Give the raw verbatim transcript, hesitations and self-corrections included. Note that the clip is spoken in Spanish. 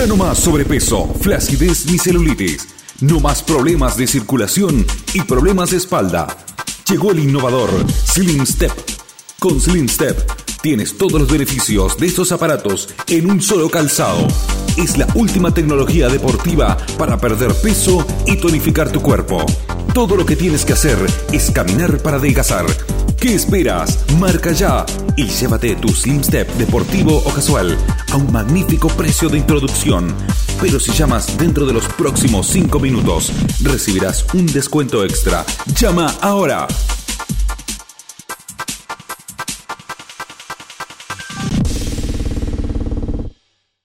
Ya no más sobrepeso, flacidez ni celulitis. No más problemas de circulación y problemas de espalda. Llegó el innovador Slim Step. Con Slim Step tienes todos los beneficios de estos aparatos en un solo calzado. Es la última tecnología deportiva para perder peso y tonificar tu cuerpo. Todo lo que tienes que hacer es caminar para adelgazar. ¿Qué esperas? Marca ya y llévate tu Slim Step deportivo o casual a un magnífico precio de introducción. Pero si llamas dentro de los próximos cinco minutos, recibirás un descuento extra. Llama ahora